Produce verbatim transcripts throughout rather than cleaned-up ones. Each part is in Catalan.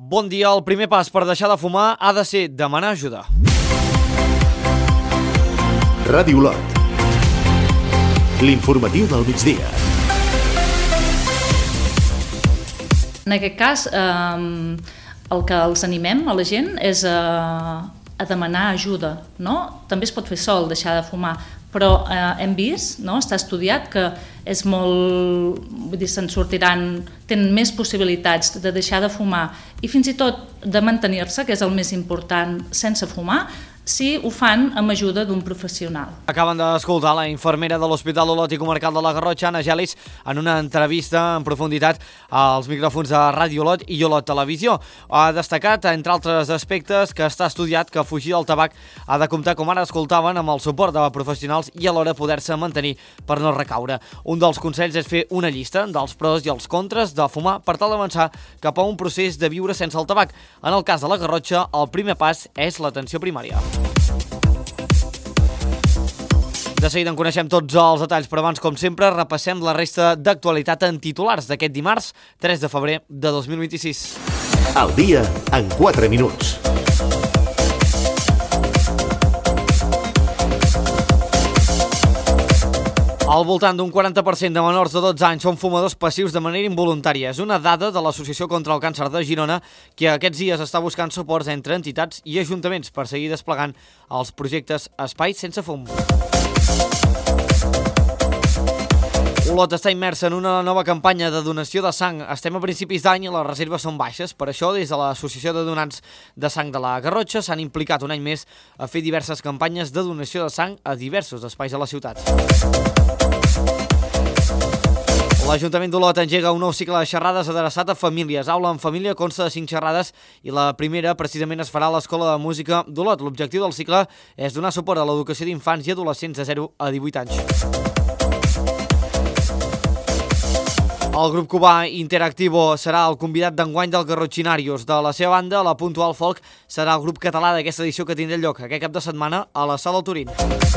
Bon dia. El primer pas per deixar de fumar ha de ser demanar ajuda. Ràdio Olot. L'informatiu del migdia. En aquest cas, eh, el que els animem a la gent és a, a demanar ajuda, no? També es pot fer sol, deixar de fumar, però eh, hem vist, no? Està estudiat que és molt, vull dir, se'n sortiran, tenen més possibilitats de deixar de fumar i fins i tot de mantenir-se, que és el més important, sense fumar, si ho fan amb ajuda d'un professional. Acaben d'escoltar la infermera de l'Hospital Olot i Comarcal de la Garrotxa, Anna Gelis, en una entrevista en profunditat als micròfons de Ràdio Olot i Olot Televisió. Ha destacat, entre altres aspectes, que està estudiat que fugir del tabac ha de comptar, com ara escoltaven, amb el suport de professionals i alhora poder-se mantenir per no recaure. Un dels consells és fer una llista dels pros i els contres de fumar per tal d'avançar cap a un procés de viure sense el tabac. En el cas de la Garrotxa, el primer pas és l'atenció primària. De seguida en coneixem tots els detalls, però abans, com sempre, repassem la resta d'actualitat en titulars d'aquest dimarts, tres de febrer de dos mil vint-i-sis. Al dia, en quatre minuts. Al voltant d'un quaranta per cent de menors de dotze anys són fumadors passius de manera involuntària. És una dada de l'Associació contra el Càncer de Girona, que aquests dies està buscant suports entre entitats i ajuntaments per seguir desplegant els projectes Espais sense fum. Olot està immersa en una nova campanya de donació de sang. Estem a principis d'any i les reserves són baixes. Per això, des de l'Associació de Donants de Sang de la Garrotxa s'han implicat un any més a fer diverses campanyes de donació de sang a diversos espais de la ciutat. L'Ajuntament d'Olot engega un nou cicle de xerrades adreçat a famílies. Aula en família consta de cinc xerrades i la primera precisament es farà a l'Escola de Música d'Olot. L'objectiu del cicle és donar suport a l'educació d'infants i adolescents de zero a divuit anys. El grup cubà Interactivo serà el convidat d'enguany del Garrotxinarios. De la seva banda, la Puntual Folk serà el grup català d'aquesta edició que tindrà lloc aquest cap de setmana a la Sala del Turín.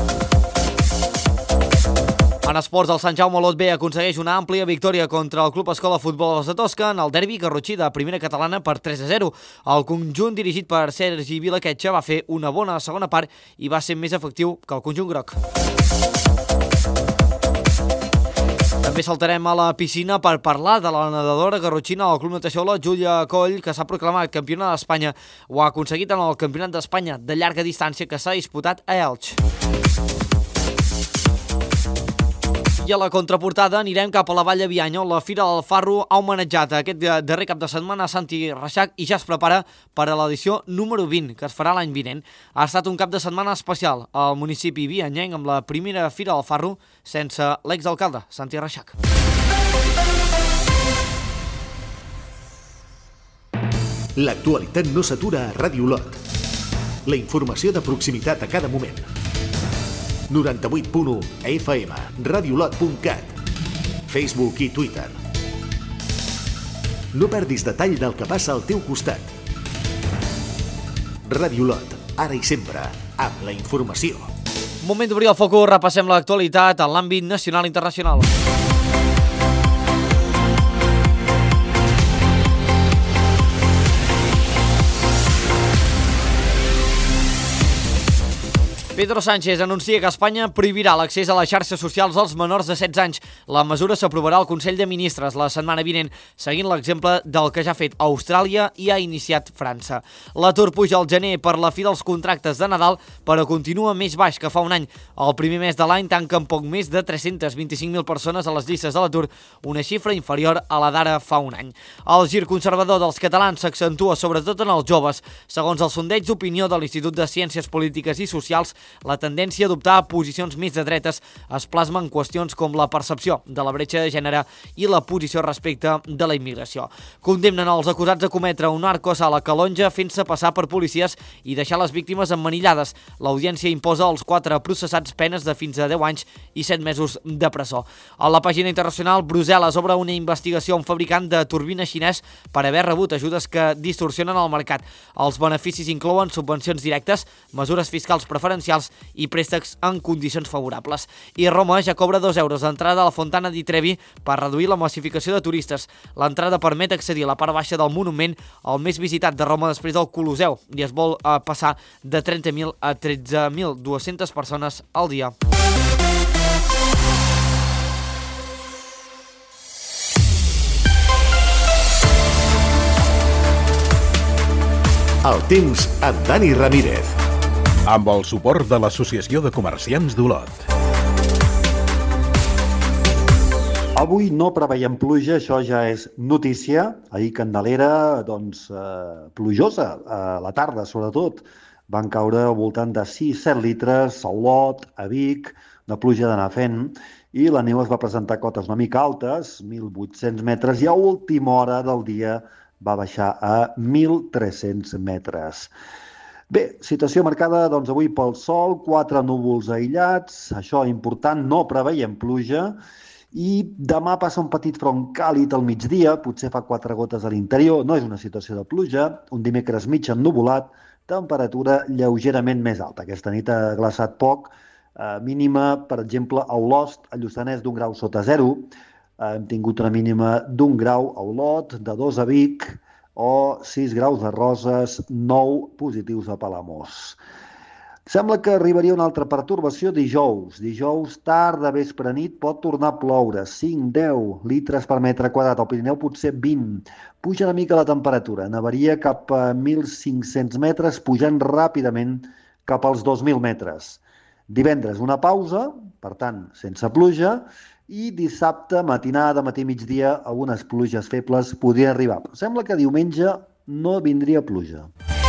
En esports, el Sant Jaume Olot B aconsegueix una àmplia victòria contra el Club Escola Futbol de Tosca en el derbi garrotxí de primera catalana per tres a zero. El conjunt dirigit per Sergi Vilaquetxa va fer una bona segona part i va ser més efectiu que el conjunt groc. També saltarem a la piscina per parlar de la nedadora garrotxina del Club Natació Olot, Júlia Coll, que s'ha proclamat campiona d'Espanya. Ho ha aconseguit en el Campionat d'Espanya de llarga distància que s'ha disputat a Elx. I a la contraportada anirem cap a la Vall de Bianya, on la Fira del Farro ha homenatjat aquest darrer cap de setmana a Santi Reixac i ja es prepara per a l'edició número vint, que es farà l'any vinent. Ha estat un cap de setmana especial al municipi bianyenc amb la primera Fira del Farro sense l'exalcalde, Santi Reixac. L'actualitat no s'atura a Ràdio Olot. La informació de proximitat a cada moment. noranta-vuit punt u F M, radiolot punt cat, Facebook i Twitter. No perdis detall del que passa al teu costat. Ràdio Olot, ara i sempre, amb la informació. Moment d'obrir el focus, repassem l'actualitat en l'àmbit nacional i internacional. Pedro Sánchez anuncia que Espanya prohibirà l'accés a les xarxes socials als menors de setze anys. La mesura s'aprovarà al Consell de Ministres la setmana vinent, seguint l'exemple del que ja ha fet Austràlia i ha iniciat França. L'atur puja al gener per la fi dels contractes de Nadal, però continua més baix que fa un any. El primer mes de l'any tanquen poc més de tres-centes vint-i-cinc mil persones a les llistes de l'atur, una xifra inferior a la d'ara fa un any. El gir conservador dels catalans s'accentua sobretot en els joves. Segons el sondeig d'opinió de l'Institut de Ciències Polítiques i Socials, la tendència a adoptar posicions més de dretes es plasma en qüestions com la percepció de la bretxa de gènere i la posició respecte de la immigració. Condemnen els acusats de cometre un narcos a la Calonja fent-se passar per policies i deixar les víctimes emmanillades. L'audiència imposa als quatre processats penes de fins a deu anys i set mesos de presó. A la pàgina internacional, Brussel·les obre una investigació a un fabricant de turbina xinès per haver rebut ajudes que distorsionen el mercat. Els beneficis inclouen subvencions directes, mesures fiscals preferencials professionals i préstecs en condicions favorables. I Roma ja cobra dos euros d'entrada a la Fontana di Trevi per reduir la massificació de turistes. L'entrada permet accedir a la part baixa del monument, el més visitat de Roma després del Colosseu, i es vol eh, passar de trenta mil a tretze mil dues-centes persones al dia. El temps amb Dani Ramírez. Amb el suport de l'Associació de Comerciants d'Olot. Avui no preveiem pluja, això ja és notícia. Ahir Candelera, doncs, eh, plujosa, a la tarda sobretot. Van caure al voltant de sis a set litres a Olot, a Vic, una pluja d'anar fent, i la neu es va presentar a cotes una mica altes, mil vuit-cents metres, i a última hora del dia va baixar a mil tres-cents metres. Bé, situació marcada doncs, avui pel sol, quatre núvols aïllats, això important, no preveiem pluja, i demà passa un petit front càlid al migdia, potser fa quatre gotes a l'interior, no és una situació de pluja, un dimecres mig ennuvolat, temperatura lleugerament més alta. Aquesta nit ha glaçat poc, eh, mínima, per exemple, a Olost, a Lluçanès, d'un grau sota zero, hem tingut una mínima d'un grau a Olot, de dos a Vic, o sis graus a Roses, nou positius a Palamós. Sembla que arribaria una altra pertorbació dijous. Dijous, tard de vespre nit, pot tornar a ploure. cinc a deu litres per metre quadrat. Al Pirineu potser vint. Puja una mica la temperatura. Nevaria cap a mil cinc-cents metres, pujant ràpidament cap als dos mil metres. Divendres una pausa, per tant, sense pluja, i dissabte, matinada, matí migdia, algunes pluges febles podrien arribar. Però sembla que diumenge no vindria pluja.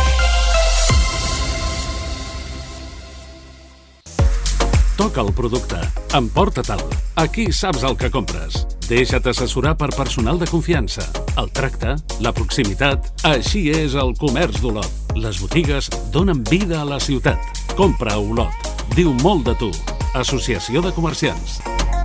Toca el producte. Emporta-te'l. Aquí saps el que compres. Deixa't assessorar per personal de confiança. El tracte, la proximitat... Així és el comerç d'Olot. Les botigues donen vida a la ciutat. Compra a Olot. Diu molt de tu. Associació de Comerciants.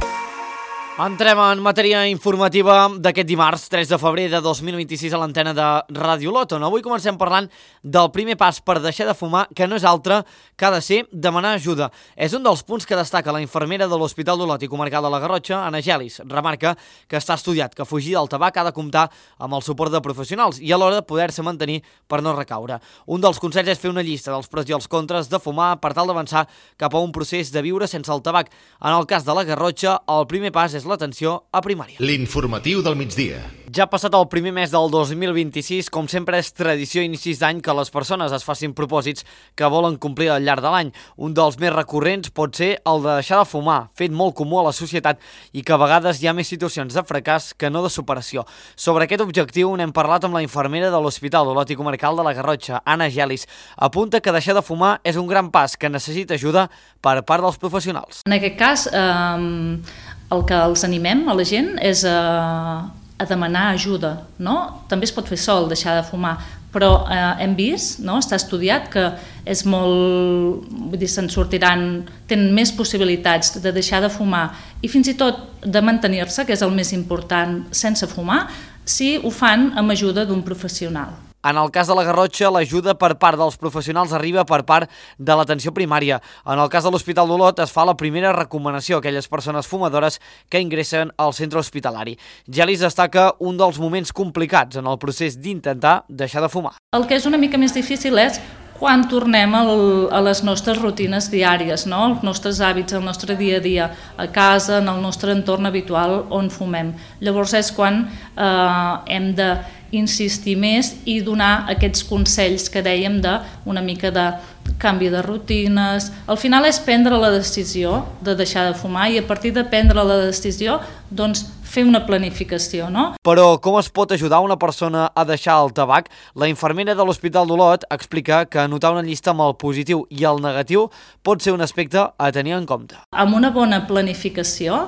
Entrem en matèria informativa d'aquest dimarts, tres de febrer de dos mil vint-i-sis a l'antena de Ràdio Olot, on avui comencem parlant del primer pas per deixar de fumar, que no és altre que ha de ser demanar ajuda. És un dels punts que destaca la infermera de l'Hospital d'Olot i Comarcal de la Garrotxa, Anna Gelis. Remarca que està estudiat que fugir del tabac ha de comptar amb el suport de professionals i alhora poder-se mantenir per no recaure. Un dels consells és fer una llista dels pros i els contres de fumar per tal d'avançar cap a un procés de viure sense el tabac. En el cas de la Garrotxa, el primer pas és l'atenció a primària. L'informatiu del migdia. Ja ha passat el primer mes del dos mil vint-i-sis, com sempre és tradició a inicis d'any que les persones es facin propòsits que volen complir al llarg de l'any. Un dels més recurrents pot ser el de deixar de fumar, fet molt comú a la societat i que a vegades hi ha més situacions de fracàs que no de superació. Sobre aquest objectiu n'hem parlat amb la infermera de l'Hospital d'Olot i Comarcal de la Garrotxa, Anna Gelis. Apunta que deixar de fumar és un gran pas que necessita ajuda per part dels professionals. En aquest cas, eh, el que els animem a la gent és a, a demanar ajuda, no? També es pot fer sol, deixar de fumar, però eh, hem vist, no? Està estudiat que és molt, vull dir, se'n sortiran, tenen més possibilitats de deixar de fumar i fins i tot de mantenir-se, que és el més important, sense fumar, si ho fan amb ajuda d'un professional. En el cas de la Garrotxa, l'ajuda per part dels professionals arriba per part de l'atenció primària. En el cas de l'Hospital d'Olot es fa la primera recomanació a aquelles persones fumadores que ingressen al centre hospitalari. Gelis destaca un dels moments complicats en el procés d'intentar deixar de fumar. El que és una mica més difícil és quan tornem al, a les nostres rutines diàries, no? Els nostres hàbits, el nostre dia a dia, a casa, en el nostre entorn habitual on fumem. Llavors és quan eh, hem de insistir més i donar aquests consells que dèiem de una mica de canvi de rutines. Al final és prendre la decisió de deixar de fumar i a partir de prendre la decisió doncs fer una planificació, no? Però com es pot ajudar una persona a deixar el tabac? La infermera de l'Hospital d'Olot explica que anotar una llista amb el positiu i el negatiu pot ser un aspecte a tenir en compte. Amb una bona planificació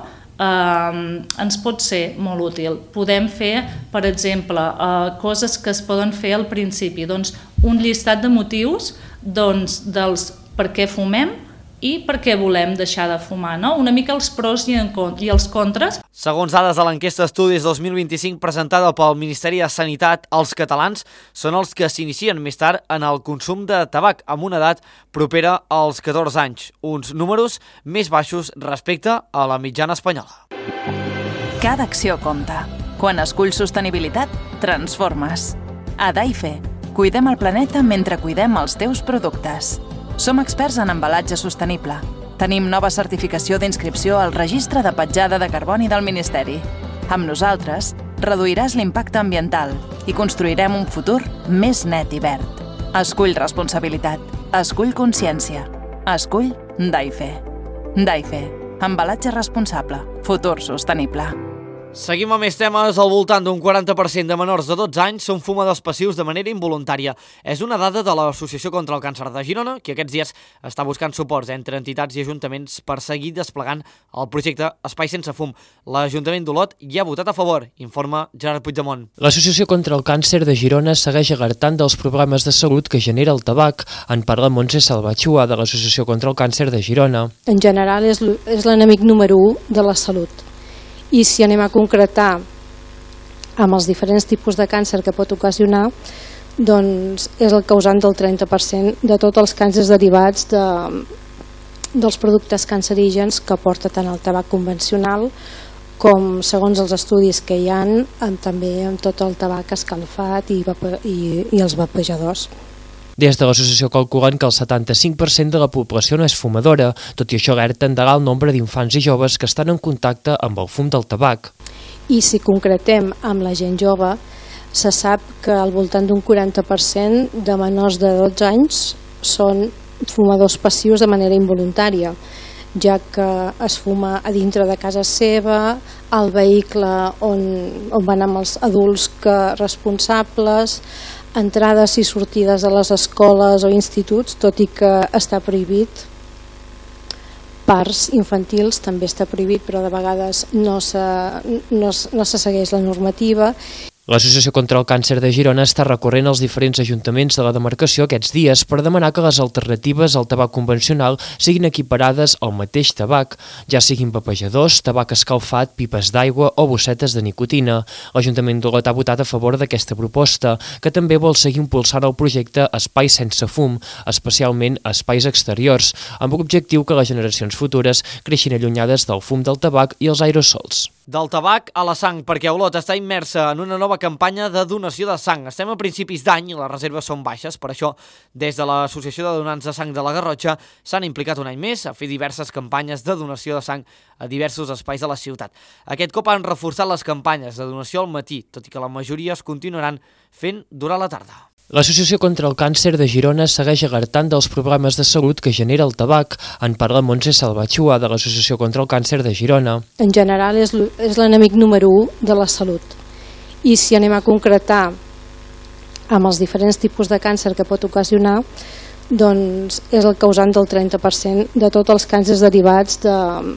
Uh, ens pot ser molt útil. Podem fer, per exemple, uh, coses que es poden fer al principi. Doncs un llistat de motius doncs, dels per què fumem, i per què volem deixar de fumar, no? Una mica els pros i, en, i els contres. Segons dades de l'enquesta Estudis dos mil vint-i-cinc presentada pel Ministeri de Sanitat, els catalans són els que s'inicien més tard en el consum de tabac amb una edat propera als catorze anys, uns números més baixos respecte a la mitjana espanyola. Cada acció compta. Quan esculls sostenibilitat, transformes. A Daife, cuidem el planeta mentre cuidem els teus productes. Som experts en embalatge sostenible. Tenim nova certificació d'inscripció al Registre de Petjada de Carboni del Ministeri. Amb nosaltres, reduiràs l'impacte ambiental i construirem un futur més net i verd. Escull responsabilitat. Escull consciència. Escull Daife. Daife. Embalatge responsable. Futur sostenible. Seguim amb més temes. Al voltant d'un quaranta per cent de menors de dotze anys són fumadors passius de manera involuntària. És una dada de l'Associació contra el Càncer de Girona, que aquests dies està buscant suports entre entitats i ajuntaments per seguir desplegant el projecte Espai Sense Fum. L'Ajuntament d'Olot hi ha votat a favor, informa Gerard Puigdemont. L'Associació contra el Càncer de Girona segueix alertant dels problemes de salut que genera el tabac. En parla Montse Salvatxua, de l'Associació contra el Càncer de Girona. En general és l'enemic número u de la salut. I si anem a concretar amb els diferents tipus de càncer que pot ocasionar, doncs és el causant del trenta per cent de tots els càncers derivats de, dels productes cancerígens que porta tant el tabac convencional com, segons els estudis que hi ha, amb, també amb tot el tabac escalfat i, i, i els vapejadors. Des de l'associació calculen que el setanta-cinc per cent de la població no és fumadora, tot i això alerten de l'alt nombre d'infants i joves que estan en contacte amb el fum del tabac. I si concretem amb la gent jove, se sap que al voltant d'un quaranta per cent de menors de dotze anys són fumadors passius de manera involuntària, ja que es fuma a dintre de casa seva, al vehicle on, on van amb els adults que responsables, entrades i sortides de les escoles o instituts, tot i que està prohibit. Parcs infantils també està prohibit, però de vegades no se, no, no se segueix la normativa. L'Associació contra el Càncer de Girona està recorrent als diferents ajuntaments de la demarcació aquests dies per demanar que les alternatives al tabac convencional siguin equiparades al mateix tabac, ja siguin vapejadors, tabac escalfat, pipes d'aigua o bossetes de nicotina. L'Ajuntament d'Olot ha votat a favor d'aquesta proposta, que també vol seguir impulsant el projecte Espai Sense Fum, especialment espais exteriors, amb l'objectiu que les generacions futures creixin allunyades del fum del tabac i els aerosols. Del tabac a la sang, perquè Olot està immersa en una nova campanya de donació de sang. Estem a principis d'any i les reserves són baixes, per això des de l'Associació de Donants de Sang de la Garrotxa s'han implicat un any més a fer diverses campanyes de donació de sang a diversos espais de la ciutat. Aquest cop han reforçat les campanyes de donació al matí, tot i que la majoria es continuaran fent durant la tarda. L'Associació contra el Càncer de Girona segueix alertant dels problemes de salut que genera el tabac. En parla Montse Salvatxua, de l'Associació contra el Càncer de Girona. En general és l'enemic número u de la salut. I si anem a concretar amb els diferents tipus de càncer que pot ocasionar, doncs és el causant del trenta per cent de tots els càncers derivats de,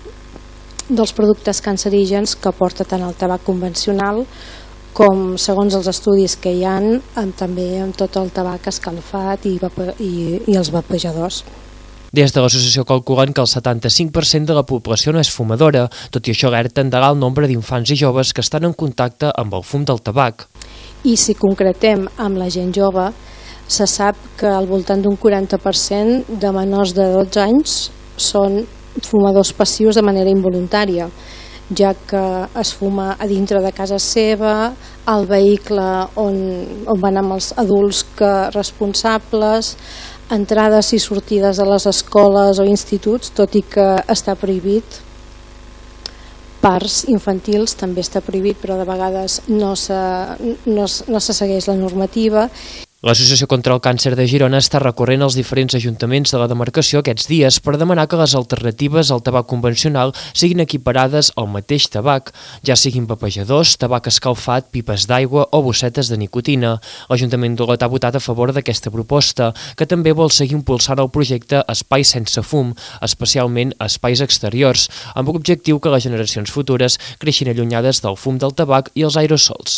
dels productes cancerígens que porta tant el tabac convencional com, segons els estudis que hi ha, amb, també amb tot el tabac escalfat i, vape, i, i els vapejadors. Des de l'associació calculen que el setanta-cinc per cent de la població no és fumadora, tot i això alerten de l'alt nombre d'infants i joves que estan en contacte amb el fum del tabac. I si concretem amb la gent jove, se sap que al voltant d'un quaranta per cent de menors de dotze anys són fumadors passius de manera involuntària, ja que es fuma a dintre de casa seva, al vehicle on, on van amb els adults que responsables, entrades i sortides de les escoles o instituts, tot i que està prohibit. Parcs infantils també està prohibit, però de vegades no se, no, no se segueix la normativa. L'Associació contra el Càncer de Girona està recorrent als diferents ajuntaments de la demarcació aquests dies per demanar que les alternatives al tabac convencional siguin equiparades al mateix tabac, ja siguin vapejadors, tabac escalfat, pipes d'aigua o bossetes de nicotina. L'Ajuntament d'Olot ha votat a favor d'aquesta proposta, que també vol seguir impulsant el projecte Espai Sense Fum, especialment espais exteriors, amb l'objectiu que les generacions futures creixin allunyades del fum del tabac i els aerosols.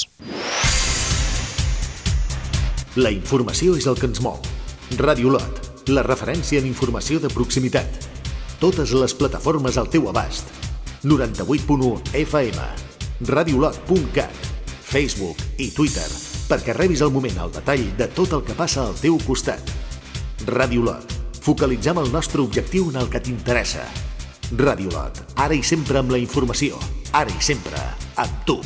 La informació és el que ens mou. Ràdio Olot, la referència en informació de proximitat. totes les plataformes al teu abast. noranta-vuit punt u F M, radiolot punt cat, Facebook i Twitter, perquè rebis al moment el detall de tot el que passa al teu costat. Radiolot, focalitzem el nostre objectiu en el que t'interessa. Radiolot, ara i sempre amb la informació, ara i sempre amb tu.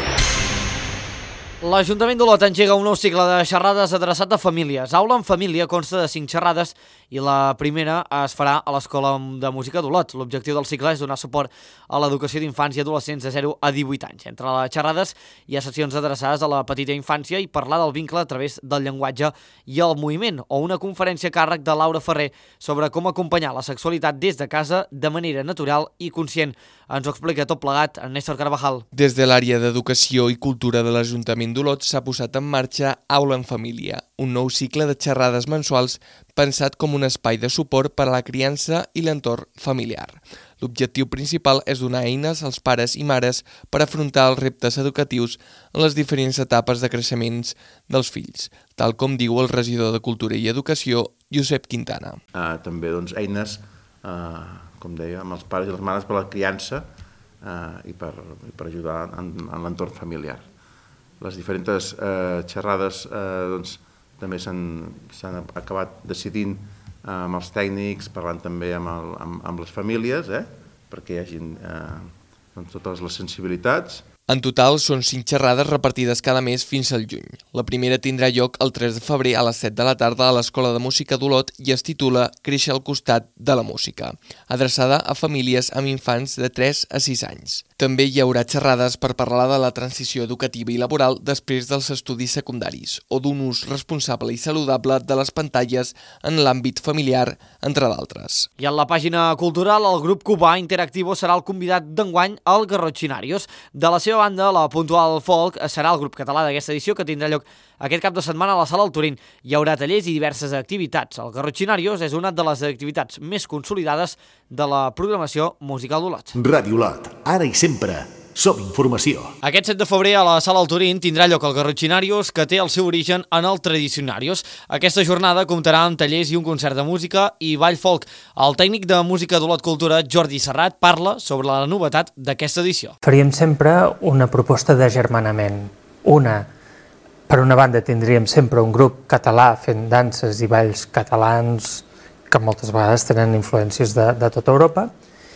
L'Ajuntament d'Olot engega un nou cicle de xerrades adreçat a famílies. Aula en família consta de cinc xerrades i la primera es farà a l'Escola de Música d'Olot. L'objectiu del cicle és donar suport a l'educació d'infants i adolescents de zero a divuit anys. Entre les xerrades hi ha sessions adreçades a la petita infància i parlar del vincle a través del llenguatge i el moviment, o una conferència a càrrec de Laura Ferrer sobre com acompanyar la sexualitat des de casa de manera natural i conscient. Ens ho explica tot plegat en Néstor Carvajal. Des de l'àrea d'Educació i Cultura de l'Ajuntament d'Olot s'ha posat en marxa Aula en Família, un nou cicle de xerrades mensuals pensat com un espai de suport per a la criança i l'entorn familiar. L'objectiu principal és donar eines als pares i mares per afrontar els reptes educatius en les diferents etapes de creixements dels fills, tal com diu el regidor de Cultura i Educació, Josep Quintana. Uh, també doncs, eines, uh, com deia, amb els pares i les mares per a la criança uh, i, per, i per ajudar en, en l'entorn familiar. Les diferents eh, xerrades eh, doncs, també s'han acabat decidint eh, amb els tècnics, parlant també amb, el, amb, amb les famílies, eh, perquè hi hagin eh, doncs, totes les sensibilitats. En total són cinc xerrades repartides cada mes fins al juny. La primera tindrà lloc el tres de febrer a les set de la tarda a l'Escola de Música d'Olot i es titula Créixer al costat de la música, adreçada a famílies amb infants de tres a sis anys. També hi haurà xerrades per parlar de la transició educativa i laboral després dels estudis secundaris o d'un ús responsable i saludable de les pantalles en l'àmbit familiar, entre d'altres. I en la pàgina cultural, el grup cubà Interactivo serà el convidat d'enguany al Garrotxinarios. De la seva banda, la Puntual Folk serà el grup català d'aquesta edició que tindrà lloc aquest cap de setmana a la Sala El Turín. Hi haurà tallers i diverses activitats. El Garrotxinarios és una de les activitats més consolidades de la programació musical d'Olot. Radiolot, ara i sempre som informació. Aquest set de febrer a la Sala El Turín tindrà lloc el Garrotxinarios, que té el seu origen en el Tradicionarios. Aquesta jornada comptarà amb tallers i un concert de música i ball folk. El tècnic de música d'Olot Cultura, Jordi Serrat, parla sobre la novetat d'aquesta edició. Faríem sempre una proposta d'agermanament. Una, per una banda, tindríem sempre un grup català fent danses i balls catalans que moltes vegades tenen influències de, de tota Europa,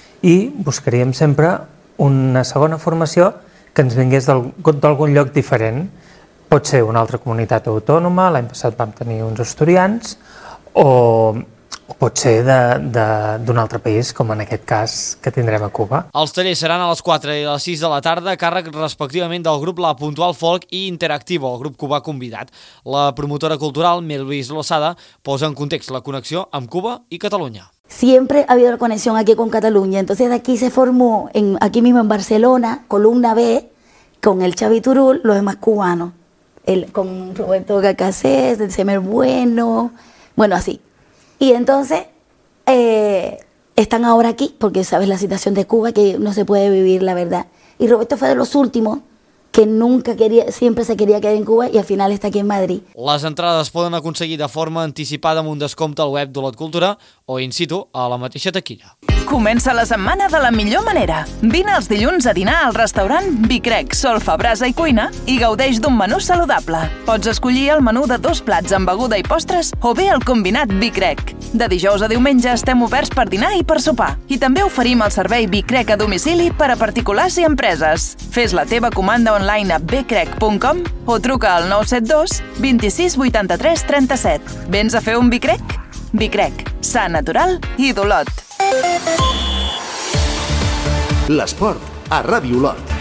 i buscaríem sempre una segona formació que ens vingués d'algun lloc diferent. Pot ser una altra comunitat autònoma, l'any passat vam tenir uns asturians, o, o pot ser d'un altre país, com en aquest cas que tindrem a Cuba. Els tallers seran a les quatre i a les sis de la tarda, càrrec respectivament del grup La Puntual Folk i Interactivo, el grup cubà convidat. La promotora cultural, Melvis Losada, posa en context la connexió amb Cuba i Catalunya. Siempre ha habido la conexión aquí con Cataluña, entonces de aquí se formó, en, aquí mismo en Barcelona, Columna B, con el Xavi Turul, los demás cubanos, el, con Roberto Cacacés, el Semer Bueno, bueno, así. Y entonces eh, están ahora aquí, porque sabes la situación de Cuba, que no se puede vivir, la verdad. Y Roberto fue de los últimos que nunca quería, siempre se quería quedar en Cuba y al final está aquí en Madrid. Les entrades poden aconseguir de forma anticipada amb un descompte al web d'Olot Cultura o in situ a la mateixa taquilla. Comença la setmana de la millor manera. Vine els dilluns a dinar al restaurant Bicrec, Solfa, Brasa i Cuina i gaudeix d'un menú saludable. Pots escollir el menú de dos plats amb beguda i postres o bé el combinat Bicrec. De dijous a diumenge estem oberts per dinar i per sopar. I també oferim el servei Bicrec a domicili per a particulars i empreses. Fes la teva comanda online a bicrec punt com o truca al nou set dos vint-i-sis vuitanta-tres trenta-set. Vens a fer un Bicrec? Bicrec, sa, natural i d'Olot. L'esport a Ràdio Olot.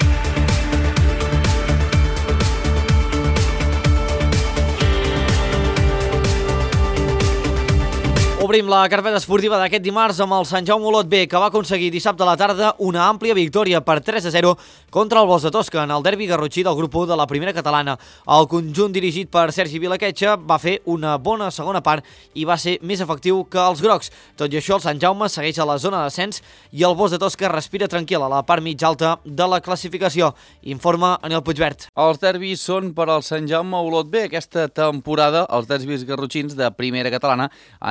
Obrim la carpeta esportiva d'aquest dimarts amb el Sant Jaume Olot B, que va aconseguir dissabte a la tarda una àmplia victòria per tres a zero contra el Bosch de Tosca en el derbi garrotxí del grup u de la primera catalana. El conjunt dirigit per Sergi Vilaquetxa va fer una bona segona part i va ser més efectiu que els grocs. Tot i això, el Sant Jaume segueix a la zona d'ascens i el Bosch de Tosca respira tranquil a la part mitja alta de la classificació. Informa Anel Puigvert. Els derbis són per al Sant Jaume Olot B. Aquesta temporada els derbis garrotxins de primera catalana han caigut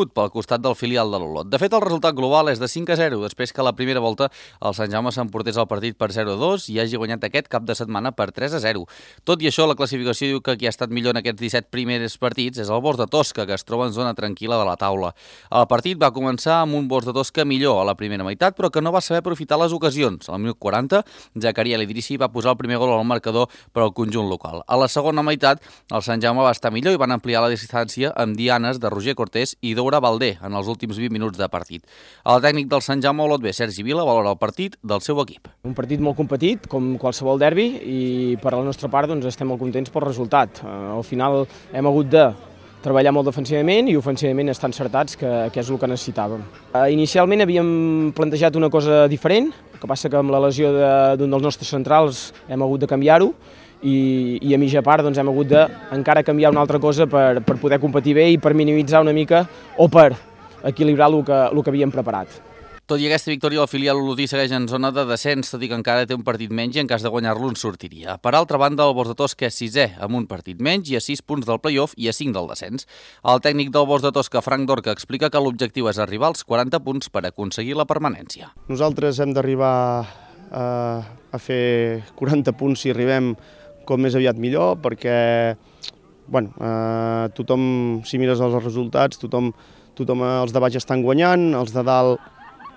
vingut pel costat del filial de l'Olot. De fet, el resultat global és de cinc a zero, després que a la primera volta el Sant Jaume s'emportés el partit per zero a dos i hagi guanyat aquest cap de setmana per tres a zero. Tot i això, la classificació diu que qui ha estat millor en aquests disset primers partits és el Bosc de Tosca, que es troba en zona tranquil·la de la taula. El partit va començar amb un Bosc de Tosca millor a la primera meitat, però que no va saber aprofitar les ocasions. Al minut quaranta, Zakaria Lidrissi va posar el primer gol al marcador per al conjunt local. A la segona meitat, el Sant Jaume va estar millor i van ampliar la distància amb dianes de Roger Cortés i Doura Valdé en els últims vint minuts de partit. El tècnic del Sant Jaume Olot B, Sergi Vila, valora el partit del seu equip. Un partit molt competit, com qualsevol derbi, i per la nostra part doncs, estem molt contents pel resultat. Al final hem hagut de treballar molt defensivament i ofensivament estar encertats, que, que és el que necessitàvem. Inicialment havíem plantejat una cosa diferent, el que passa que amb la lesió d'un dels nostres centrals hem hagut de canviar-ho, i, i a mitja part doncs, hem hagut de encara canviar una altra cosa per, per poder competir bé i per minimitzar una mica o per equilibrar el que, el que havíem preparat. Tot i aquesta victòria, el filial olotí segueix en zona de descens, tot i que encara té un partit menys i en cas de guanyar-lo en sortiria. Per altra banda, el Bosc de Tosca és sisè, amb un partit menys i a sis punts del play-off i a cinc del descens. El tècnic del Bosc de Tosca, Frank Dorca, explica que l'objectiu és arribar als quaranta punts per aconseguir la permanència. Nosaltres hem d'arribar a, a fer quaranta punts si arribem com més aviat millor, perquè bueno, eh, tothom, si mires els resultats, tothom, tothom els de baix estan guanyant, els de dalt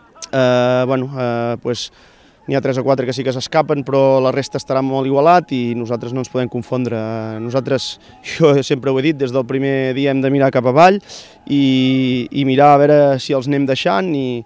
Eh, bueno, eh, pues, n'hi ha tres o quatre que sí que s'escapen, però la resta estarà molt igualat i nosaltres no ens podem confondre. Nosaltres, jo sempre ho he dit, des del primer dia hem de mirar cap avall i, i mirar a veure si els anem deixant i,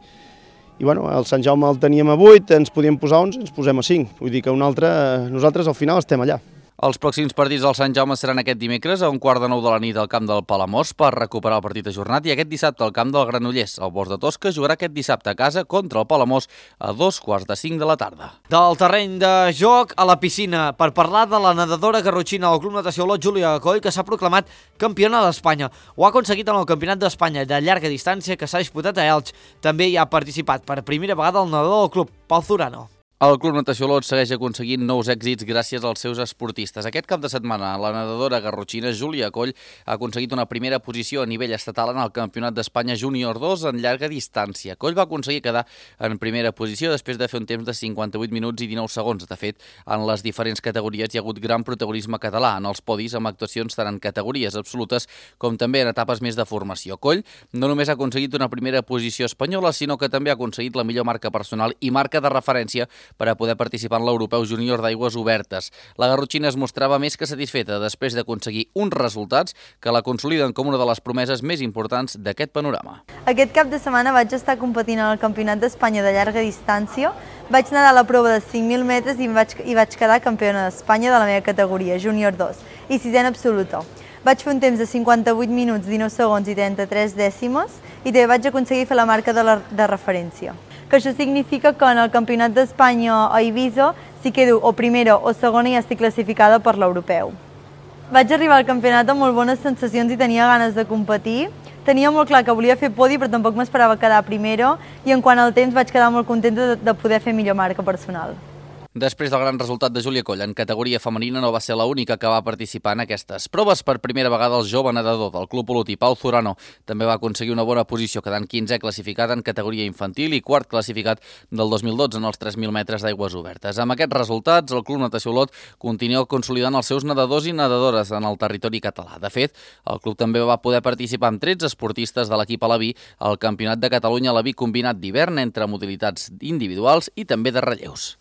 i bueno, el Sant Jaume el teníem a vuit, ens podíem posar onze, ens posem a cinc. Vull dir que un altre, nosaltres al final estem allà. Els pròxims partits del Sant Jaume seran aquest dimecres a un quart de nou de la nit al camp del Palamós per recuperar el partit ajornat i aquest dissabte al camp del Granollers. El Bosc de Tosca jugarà aquest dissabte a casa contra el Palamós a dos quarts de cinc de la tarda. Del terreny de joc a la piscina per parlar de la nedadora garrotxina del Club Natació Olot, Júlia Coll, que s'ha proclamat campiona d'Espanya. Ho ha aconseguit en el Campionat d'Espanya de llarga distància que s'ha disputat a Elx. També hi ha participat per primera vegada el nedador del club, Pau Zurano. El Club Natació Olot segueix aconseguint nous èxits gràcies als seus esportistes. Aquest cap de setmana, la nedadora garrotxina Júlia Coll ha aconseguit una primera posició a nivell estatal en el Campionat d'Espanya Júnior dos en llarga distància. Coll va aconseguir quedar en primera posició després de fer un temps de cinquanta-vuit minuts i dinou segons. De fet, en les diferents categories hi ha hagut gran protagonisme català en els podis amb actuacions tant en categories absolutes com també en etapes més de formació. Coll no només ha aconseguit una primera posició espanyola, sinó que també ha aconseguit la millor marca personal i marca de referència per a poder participar en l'Europeu Júnior d'aigües obertes. La garrotxina es mostrava més que satisfeta després d'aconseguir uns resultats que la consoliden com una de les promeses més importants d'aquest panorama. Aquest cap de setmana vaig estar competint en el Campionat d'Espanya de llarga distància. Vaig nedar la prova de cinc mil metres i vaig, i vaig quedar campiona d'Espanya de la meva categoria, Júnior dos, i sisena absoluta. Vaig fer un temps de cinquanta-vuit minuts, dinou segons i trenta-tres dècimes i també vaig aconseguir fer la marca de, la, de referència. Que això significa que en el Campionat d'Espanya a Eivissa, si quedo o primera o segona, ja estic classificada per l'europeu. Vaig arribar al campionat amb molt bones sensacions i tenia ganes de competir. Tenia molt clar que volia fer podi, però tampoc m'esperava quedar primera, i en quant al temps vaig quedar molt contenta de, de poder fer millor marca personal. Després del gran resultat de Júlia Coll en categoria femenina, no va ser l'única que va participar en aquestes proves. Per primera vegada el jove nedador del Club Olotí, Pau Zurano, també va aconseguir una bona posició, quedant quinzè classificat en categoria infantil i quart classificat del dos mil dotze en els tres mil metres d'aigües obertes. Amb aquests resultats, el Club Natació Olot continua consolidant els seus nedadors i nedadores en el territori català. De fet, el club també va poder participar amb tretze esportistes de l'equip Alaví al Campionat de Catalunya Alaví combinat d'hivern entre modalitats individuals i també de relleus.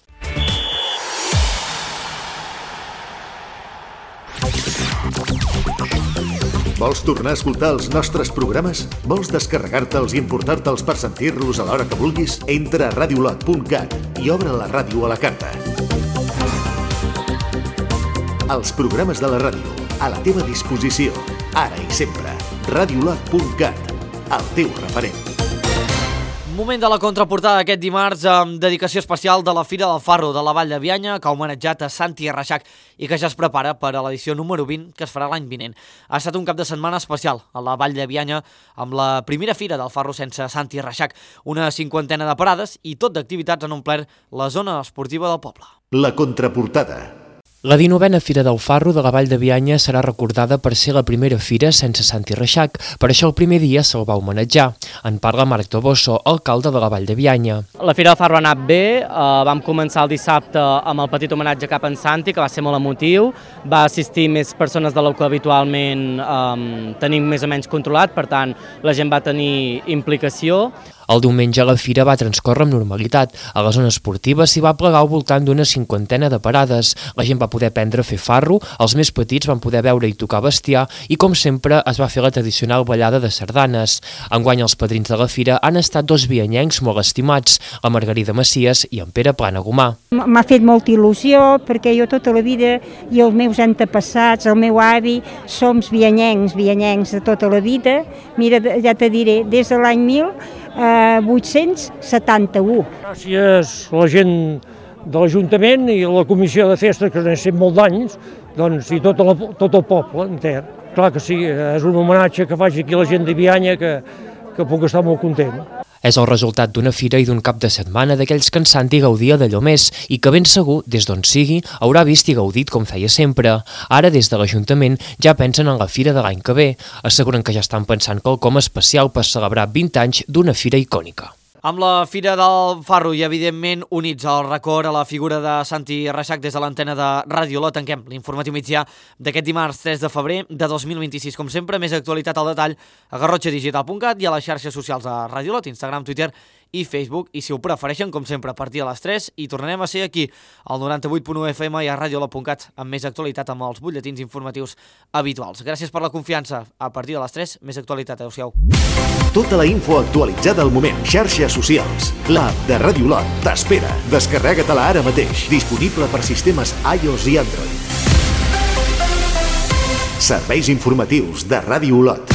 Vols tornar a escoltar els nostres programes? Vols descarregar-te'ls i emportar-te'ls per sentir-los a l'hora que vulguis? Entra a radiolot punt cat i obre la ràdio a la carta. Els programes de la ràdio, a la teva disposició, ara i sempre. radiolot punt cat, el teu referent. Moment de la contraportada aquest dimarts amb dedicació especial de la Fira del Farro de la Vall de Bianya, que ha homenatjat a Santi Reixac i que ja es prepara per a l'edició número vint que es farà l'any vinent. Ha estat un cap de setmana especial a la Vall de Bianya amb la primera Fira del Farro sense Santi Reixac, una cinquantena de parades i tot d'activitats han omplert la zona esportiva del poble. La contraportada. La dinovena Fira del Farro de la Vall de Bianya serà recordada per ser la primera fira sense Santi Reixac, per això el primer dia se'l va homenatjar. En parla Marc Toboso, alcalde de la Vall de Bianya. La Fira del Farro ha anat bé, eh, vam començar el dissabte amb el petit homenatge cap a en Santi, que va ser molt emotiu, va assistir més persones de lo que habitualment eh, tenim més o menys controlat, per tant la gent va tenir implicació. El diumenge la fira va transcórrer amb normalitat. A la zona esportiva s'hi va plegar al voltant d'una cinquantena de parades. La gent va poder aprendre a fer farro, els més petits van poder veure i tocar bestiar i, com sempre, es va fer la tradicional ballada de sardanes. Enguany els padrins de la fira han estat dos bianyencs molt estimats, la Margarida Macias i en Pere Planagumà. M'ha fet molta il·lusió perquè jo tota la vida i els meus antepassats, el meu avi, som bianyencs, bianyencs de tota la vida. Mira, ja te diré, des de l'any mil vuit-cents setanta-u. Gràcies a la gent de l'Ajuntament i a la Comissió de Festes, que n'ha fet molt d'anys, doncs, i tot, la, tot el poble enter. Clar que sí, és un homenatge que faig aquí a la gent de Bianya, que, que puc estar molt content. És el resultat d'una fira i d'un cap de setmana d'aquells que en Santi gaudia d'allò més i que ben segur, des d'on sigui, haurà vist i gaudit com feia sempre. Ara, des de l'Ajuntament, ja pensen en la fira de l'any que ve. Asseguren que ja estan pensant quelcom especial per celebrar vint anys d'una fira icònica. Amb la Fira del Farro i, evidentment, units al record a la figura de Santi Reixac des de l'antena de Ràdio Lot, tanquem l'informatiu migdia d'aquest dimarts tres de febrer de dos mil vint-i-sis. Com sempre, més actualitat al detall a garrotxa digital punt cat i a les xarxes socials de Ràdio Lot, Instagram, Twitter i Facebook. I si ho prefereixen, com sempre, a partir de les tres, i tornarem a ser aquí, al noranta-vuit punt u F M i a ràdio lot punt cat, amb més actualitat amb els butlletins informatius habituals. Gràcies per la confiança. A partir de les tres, més actualitat. Adéu-siau. Tota la info actualitzada al moment. Xarxes socials. L'app de Ràdio Lot t'espera. Descarrega-te-la ara mateix. Disponible per sistemes iOS i Android. Serveis informatius de Ràdio Lot.